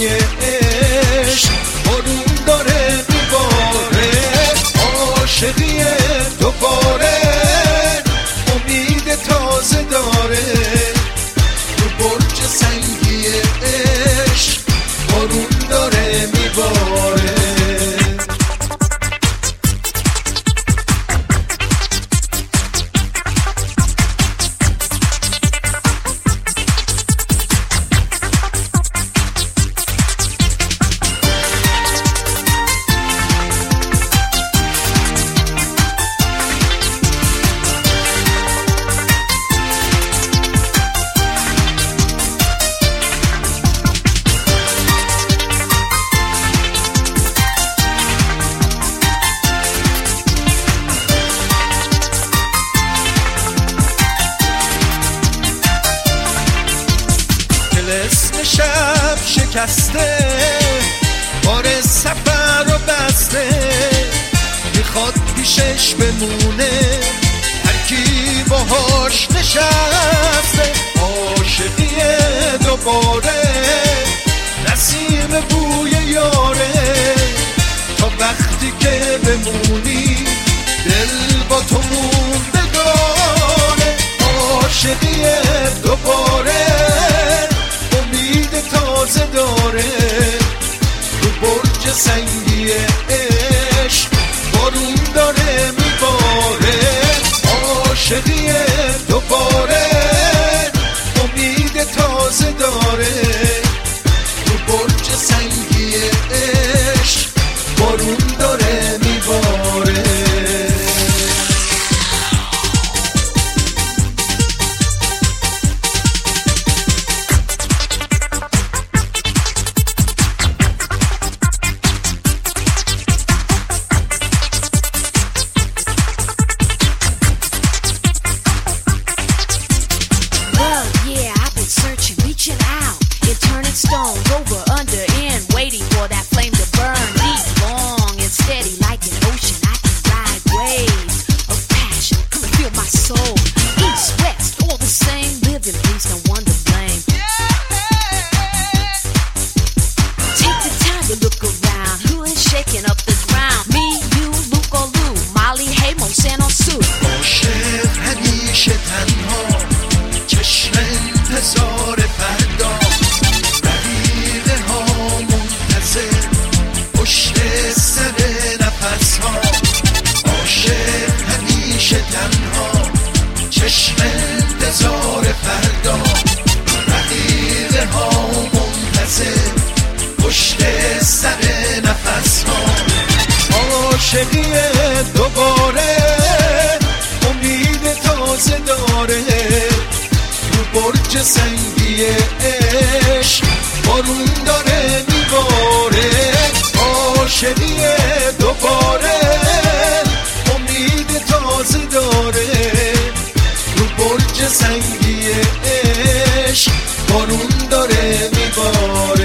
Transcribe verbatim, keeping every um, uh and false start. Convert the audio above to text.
عشق بارون داره میباره، عاشقی دوباره امید تازه داره، رو برج سنگی عشق بارون داره میباره. اسم شب شکسته، بار سفر رو بسته، میخواد پیشش بمونه هر کی باهاش نشسته، عاشقی دوباره نسیم بوی یاره، تا وقتی که بمونی دل با تو موندگاره، عاشقی دوباره تازه داره، رو برج سنگی عشق بارون داره میباره، عاشقی دوباره امید تازه داره، رو برج سنگی عشق بارون داره میباره. Stones over, under, in, waiting for that flame to burn deep, long and steady like an ocean. I can ride waves of passion, come and feel my soul. East, west, all the same, live in peace, no one to blame. Take the time to look around, who is shaking up the ground? Me, you, Luke or Lou, Molly, hey, Monsanto, Sue. عاشق همیشه تنها، چشم انتظار فردا، پشت سر نفس ها، عاشق همیشه تنها، چشم انتظار فردا، رقیقه ها منتظر پشت سر نفس ها، عاشقی دوباره امید تازه داره، رو برج سنگی عشق بارون داره میباره، عاشقی دوباره امید تازه داره، رو برج سنگی عشق بارون داره میباره.